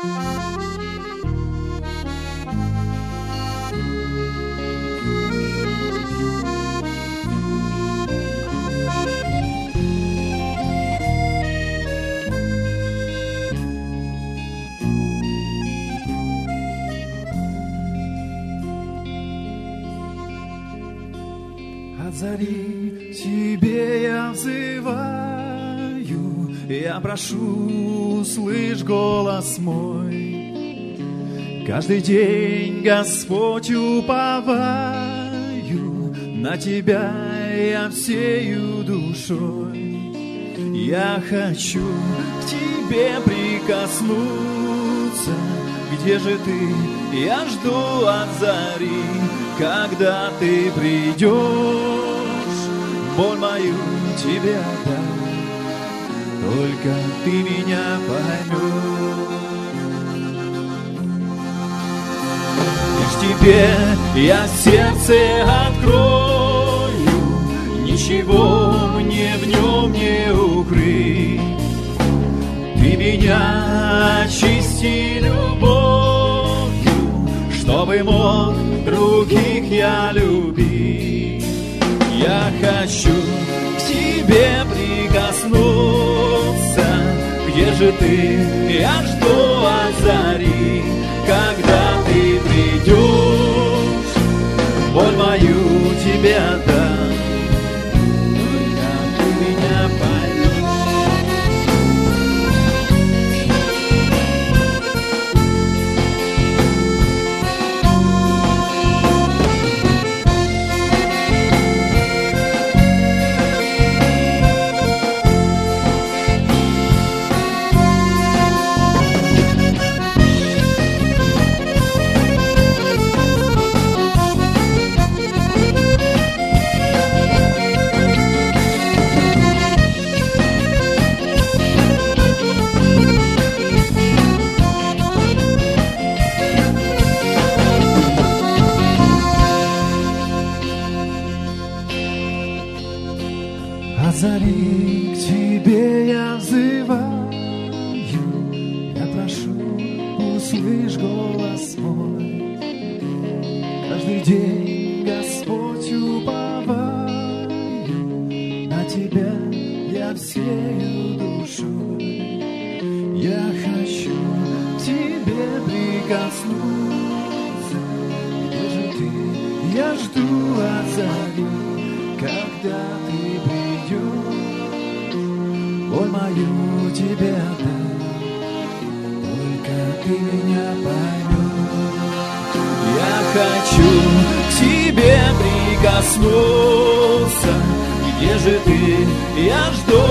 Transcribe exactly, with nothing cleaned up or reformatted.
От зари тебе я взываю, я прошу, услышь голос мой. Каждый день, Господь, уповаю, на Тебя я всею душой. Я хочу к Тебе прикоснуться. Где же Ты? Я жду от зари, когда Ты придешь. Боль мою Тебе отдам, только Ты меня поймешь. Лишь Тебе я сердце открою, ничего мне в нем не укрыть. Ты меня очисти любовью, чтобы мог других я любить. Я хочу к Тебе прикоснуться. Где же Ты? Я жду от зари, когда Ты придешь. Боль мою Тебе отдам, только Ты меня поймешь. От зари к Тебе я взываю, я прошу, услышь голос мой. Каждый день, Господь, уповаю, на Тебя я всею душой. Я хочу к Тебе прикоснуться. Где же Ты? Я жду от зари, когда Ты придешь. Боль мою Тебе отдам, только Ты меня поймешь. Я хочу к Тебе прикоснуться. Где же Ты? Я жду